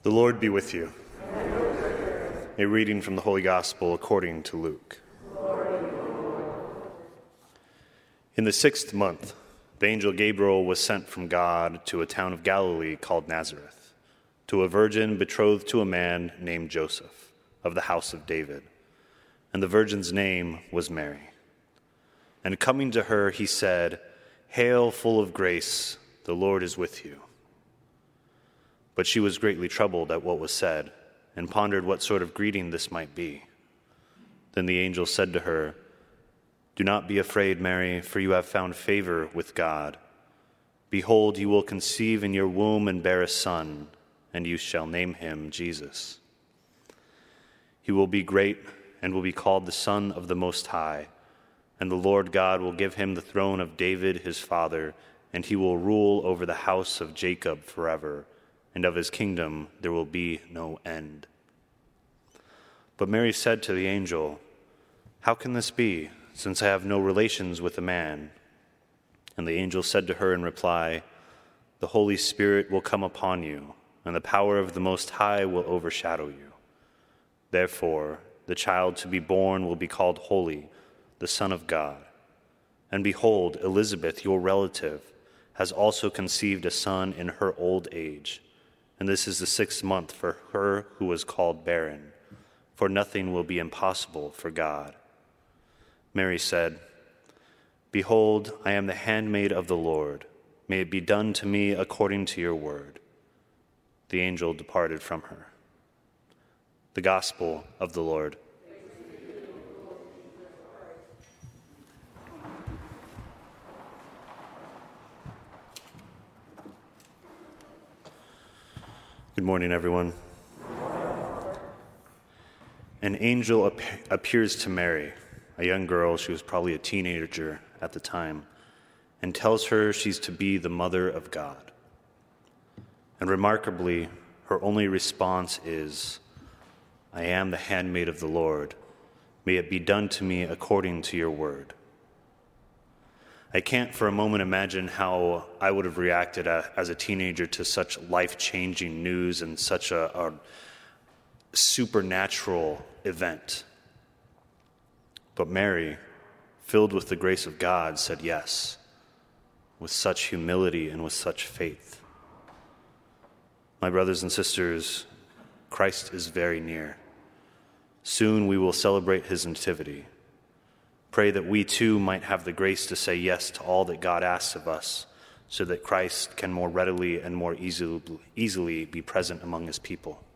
The Lord be with you. A reading from the Holy Gospel according to Luke. In the 6th month, the angel Gabriel was sent from God to a town of Galilee called Nazareth, to a virgin betrothed to a man named Joseph, of the house of David. And the virgin's name was Mary. And coming to her, he said, "Hail, full of grace, the Lord is with you." But she was greatly troubled at what was said, and pondered what sort of greeting this might be. Then the angel said to her, "Do not be afraid, Mary, for you have found favor with God. Behold, you will conceive in your womb and bear a son, and you shall name him Jesus. He will be great and will be called the Son of the Most High, and the Lord God will give him the throne of David his father, and he will rule over the house of Jacob forever, and of his kingdom there will be no end." But Mary said to the angel, "How can this be, since I have no relations with a man?" And the angel said to her in reply, "The Holy Spirit will come upon you, and the power of the Most High will overshadow you. Therefore, the child to be born will be called Holy, the Son of God. And behold, Elizabeth, your relative, has also conceived a son in her old age. And this is the 6th month for her who was called barren, for nothing will be impossible for God." Mary said, "Behold, I am the handmaid of the Lord. May it be done to me according to your word." The angel departed from her. The Gospel of the Lord. Good morning, everyone. An angel appears to Mary, a young girl. She was probably a teenager at the time, and tells her she's to be the mother of God. And remarkably, her only response is, "I am the handmaid of the Lord. May it be done to me according to your word." I can't for a moment imagine how I would have reacted as a teenager to such life-changing news and such a supernatural event. But Mary, filled with the grace of God, said yes, with such humility and with such faith. My brothers and sisters, Christ is very near. Soon we will celebrate his nativity. Pray that we too might have the grace to say yes to all that God asks of us, so that Christ can more readily and more easily be present among his people.